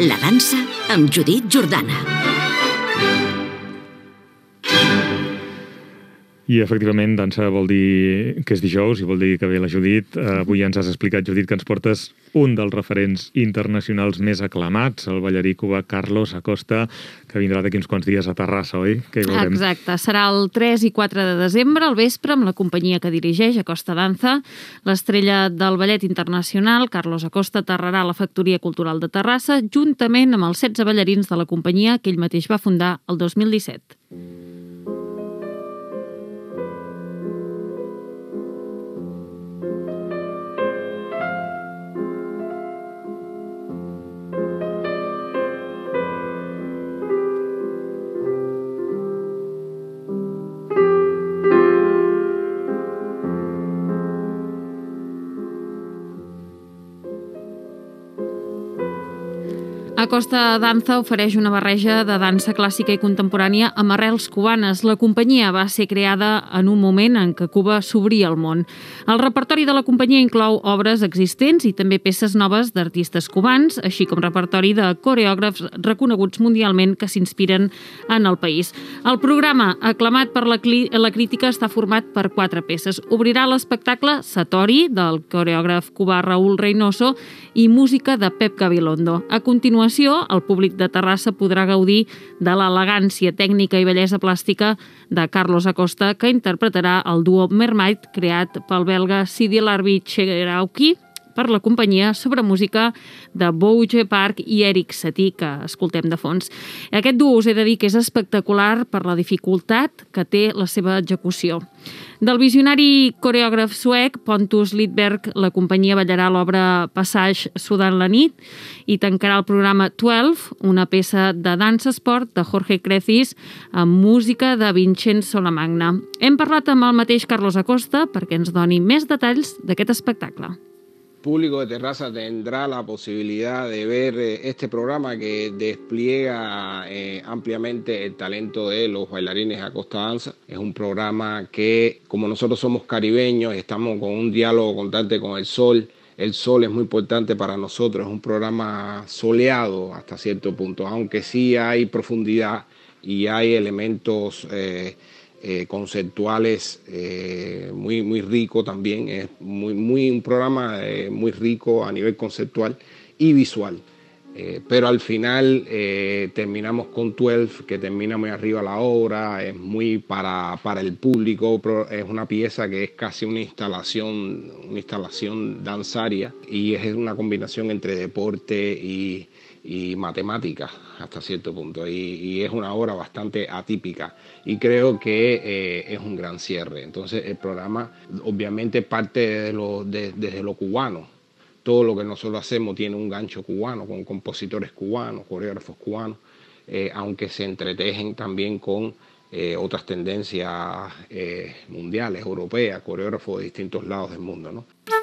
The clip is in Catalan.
La dansa amb Judit Jordana. I efectivament, dansa vol dir que és dijous i vol dir que ve la Judit. Avui ens has explicat, Judit, que ens portes un dels referents internacionals més aclamats, el ballarí cubà Carlos Acosta, que vindrà d'aquí uns quants dies a Terrassa, oi? Que hi veurem. Exacte. Serà el 3 i 4 de desembre, al vespre, amb la companyia que dirigeix, Acosta Danza. L'estrella del ballet internacional, Carlos Acosta, aterrarà a la Factoria Cultural de Terrassa, juntament amb els 16 ballarins de la companyia que ell mateix va fundar el 2017. Acosta Danza ofereix una barreja de dansa clàssica i contemporània amb arrels cubanes. La companyia va ser creada en un moment en què Cuba s'obria al món. El repertori de la companyia inclou obres existents i també peces noves d'artistes cubans, així com repertori de coreògrafs reconeguts mundialment que s'inspiren en el país. El programa, aclamat per la crítica, està format per 4 peces. Obrirà l'espectacle Satori, del coreògraf cubà Raúl Reynoso, i música de Pep Gabilondo. A continuació, el públic de Terrassa podrà gaudir de l'elegància tècnica i bellesa plàstica de Carlos Acosta, que interpretarà el duo Mermaid, creat pel belga Sidi Larbi Cherauqui per la companyia, sobre música de Bouge Park i Eric Satie, que escoltem de fons. Aquest duo us he de dir que és espectacular per la dificultat que té la seva execució. Del visionari coreògraf suec Pontus Lidberg, la companyia ballarà l'obra Passage sudant la nit i tancarà el programa 12, una peça de dansa esport de Jorge Crecis amb música de Vincenzo Lamagna. Hem parlat amb el mateix Carlos Acosta perquè ens doni més detalls d'aquest espectacle. Público de Terrassa tendrá la posibilidad de ver este programa que despliega ampliamente el talento de los bailarines Acosta Danza. Es un programa que, como nosotros somos caribeños, estamos con un diálogo constante con el sol. El sol es muy importante para nosotros, es un programa soleado hasta cierto punto, aunque sí hay profundidad y hay elementos conceptuales muy rico también. Es un programa muy rico a nivel conceptual y visual. Pero al final terminamos con 12, que termina muy arriba la obra, es muy para el público, es una pieza que es casi una instalación danzaria y es una combinación entre deporte y matemáticas hasta cierto punto, y es una obra bastante atípica y creo que es un gran cierre. Entonces el programa obviamente parte desde lo cubano. Todo lo que nosotros hacemos tiene un gancho cubano, con compositores cubanos, coreógrafos cubanos, aunque se entretejen también con otras tendencias mundiales, europeas, coreógrafos de distintos lados del mundo, ¿no?